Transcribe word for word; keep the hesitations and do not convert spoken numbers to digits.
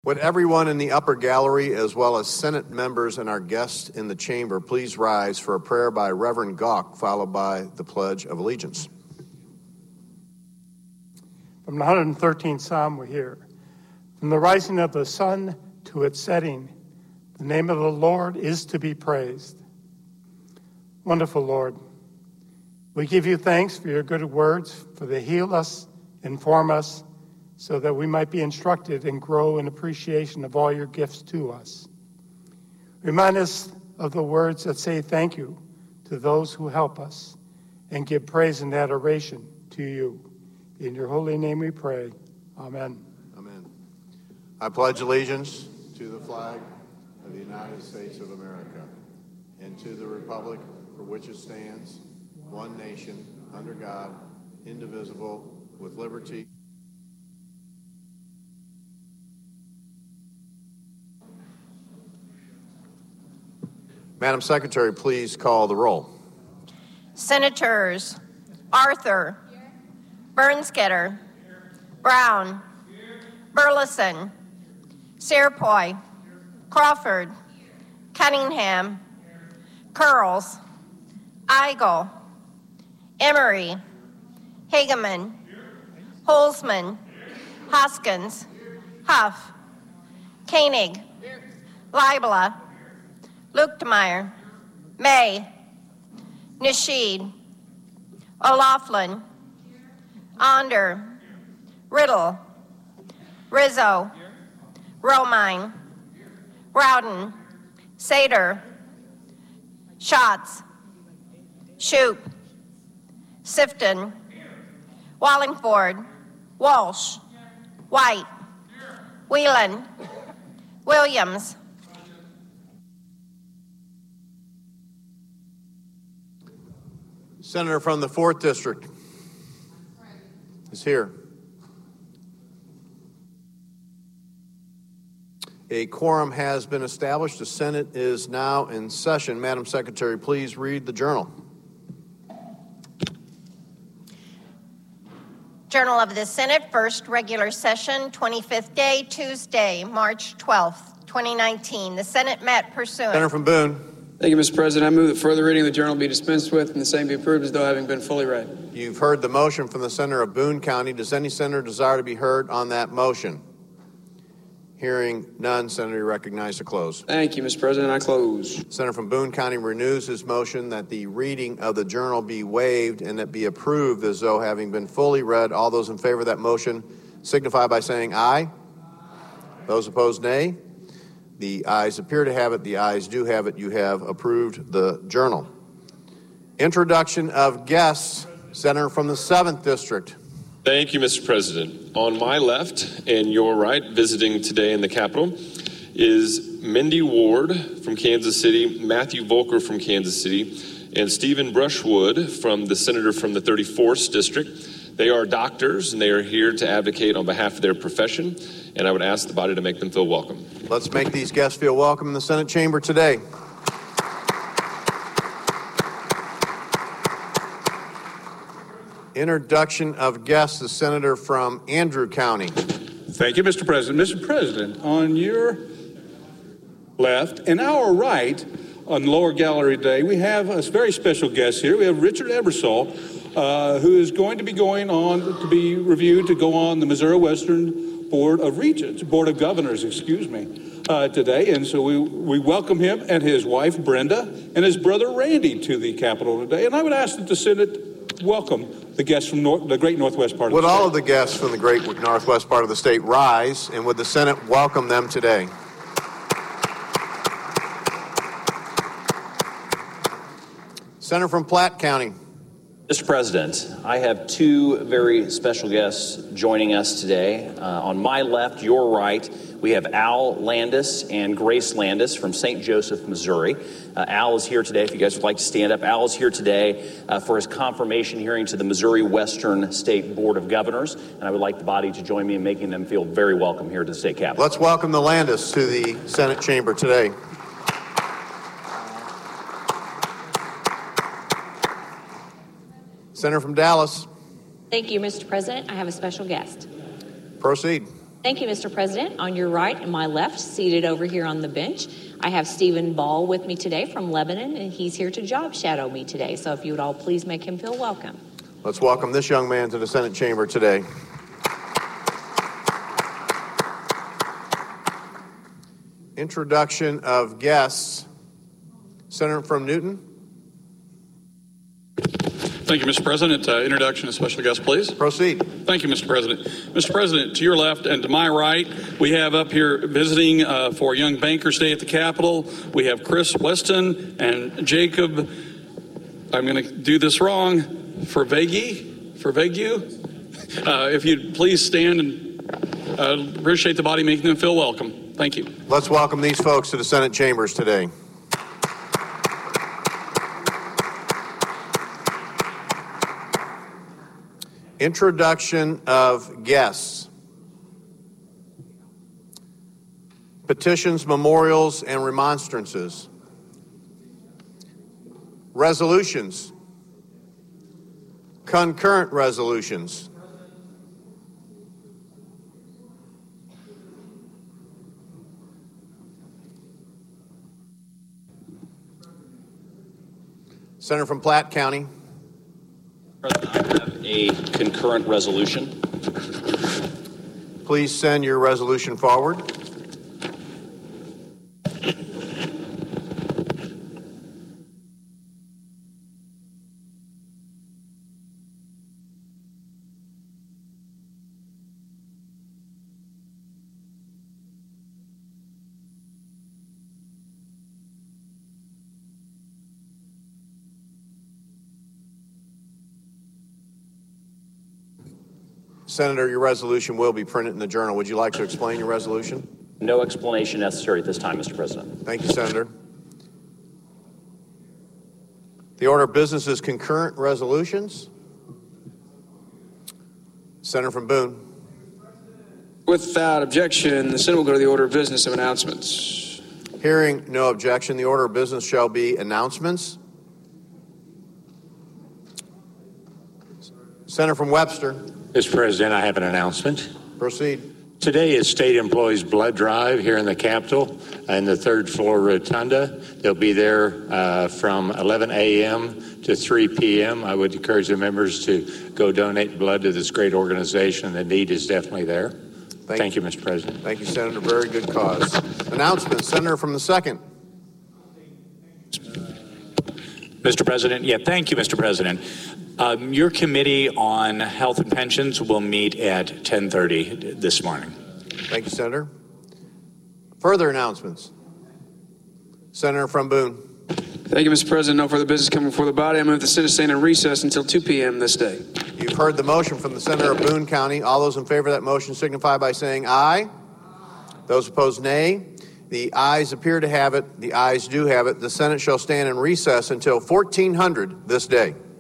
Would everyone in the upper gallery, as well as Senate members and our guests in the chamber, please rise for a prayer by Reverend Gauck, followed by the Pledge of Allegiance. From the one hundred thirteenth Psalm we hear, from the rising of the sun to its setting, the name of the Lord is to be praised. Wonderful Lord, we give you thanks for your good words, for they heal us, inform us, so that we might be instructed and grow in appreciation of all your gifts to us. Remind us of the words that say thank you to those who help us and give praise and adoration to you. In your holy name we pray. Amen. Amen. I pledge allegiance to the flag of the United States of America and to the republic for which it stands, one nation, under God, indivisible, with liberty. Madam Secretary, please call the roll. Senators Arthur, Bernsketter, Brown, Burleson, Searpoy, Crawford, Cunningham, Curls, Eigel, Emery, Hageman, Holzman, Hoskins, Huff, Koenig, Leibler, Luchtmeyer, May, Nasheed, O'Laughlin, Onder, Riddle, Rizzo, Romine, Rowden, Sater, Schatz, Shoup, Sifton, Wallingford, Walsh, White, Whelan, Williams. Senator from the fourth District is here. A quorum has been established. The Senate is now in session. Madam Secretary, please read the journal. Journal of the Senate, first regular session, twenty-fifth day, Tuesday, March twelfth, twenty nineteen. The Senate met pursuant. Senator from Boone. Thank you, Mister President. I move that further reading of the journal be dispensed with and the same be approved as though having been fully read. You've heard the motion from the Senator of Boone County. Does any senator desire to be heard on that motion? Hearing none, Senator, you recognize to close. Thank you, Mister President. I close. Senator from Boone County renews his motion that the reading of the journal be waived and it be approved as though having been fully read. All those in favor of that motion signify by saying aye. Those opposed, nay. The ayes appear to have it. The ayes do have it. You have approved the journal. Introduction of guests. Senator from the seventh District. Thank you, Mister President. On my left and your right, visiting today in the Capitol, is Mindy Ward from Kansas City, Matthew Volker from Kansas City, and Stephen Brushwood from the Senator from the thirty-fourth District. They are doctors, and they are here to advocate on behalf of their profession, and I would ask the body to make them feel welcome. Let's make these guests feel welcome in the Senate chamber today. Introduction of guests, the Senator from Andrew County. Thank you, Mister President. Mister President, on your left and our right, on the lower gallery today, we have a very special guest here. We have Richard Ebersol, uh, who is going to be going on to be reviewed to go on the Missouri Western Board of Regents, Board of Governors, excuse me, uh, today. And so we, we welcome him and his wife, Brenda, and his brother, Randy, to the Capitol today. And I would ask that the Senate welcome the guests from North, the great northwest part of would the state. Would all of the guests from the great northwest part of the state rise, and would the Senate welcome them today? Senator from Platte County. Mister President, I have two very special guests joining us today. Uh, on my left, your right, we have Al Landis and Grace Landis from Saint Joseph, Missouri. Uh, Al is here today. If you guys would like to stand up, Al is here today uh, for his confirmation hearing to the Missouri Western State Board of Governors, and I would like the body to join me in making them feel very welcome here to the state capitol. Let's welcome the Landis to the Senate chamber today. Senator from Dallas. Thank you, Mister President. I have a special guest. Proceed. Thank you, Mister President. On your right and my left, seated over here on the bench, I have Stephen Ball with me today from Lebanon, and he's here to job shadow me today. So if you would all please make him feel welcome. Let's welcome this young man to the Senate chamber today. Introduction of guests. Senator from Newton. Thank you, Mister President. Uh, introduction of special guest, please. Proceed. Thank you, Mister President. Mister President, to your left and to my right, we have up here visiting uh, for Young Bankers Day at the Capitol. We have Chris Weston and Jacob, I'm going to do this wrong, Fervegi, Fervegu. Uh, if you'd please stand and uh, appreciate the body, making them feel welcome. Thank you. Let's welcome these folks to the Senate chambers today. Introduction of guests. Petitions, memorials, and remonstrances. Resolutions. Concurrent resolutions. Senator from Platte County. President, I have a concurrent resolution. Please send your resolution forward. Senator, your resolution will be printed in the Journal. Would you like to explain your resolution? No explanation necessary at this time, Mister President. Thank you, Senator. The order of business is concurrent resolutions. Senator from Boone. Without objection, the Senate will go to the order of business of announcements. Hearing no objection, the order of business shall be announcements. Senator from Webster. Mister President, I have an announcement. Proceed. Today is State Employees Blood Drive here in the Capitol in the third floor rotunda. They'll be there uh, from eleven a.m. to three p.m. I would encourage the members to go donate blood to this great organization. The need is definitely there. Thank, Thank you, Mister President. Thank you, Senator. Very good cause. Announcement. Senator from the second. Mister President, yeah, thank you, Mister President. Um, your committee on health and pensions will meet at ten thirty this morning. Thank you, Senator. Further announcements. Senator from Boone. Thank you, Mister President. No further business coming before the body. I move the Senate stand in recess until two p.m. this day. You've heard the motion from the Senator of Boone County. All those in favor of that motion signify by saying aye. Those opposed, nay. The ayes appear to have it. The ayes do have it. The Senate shall stand in recess until fourteen hundred this day.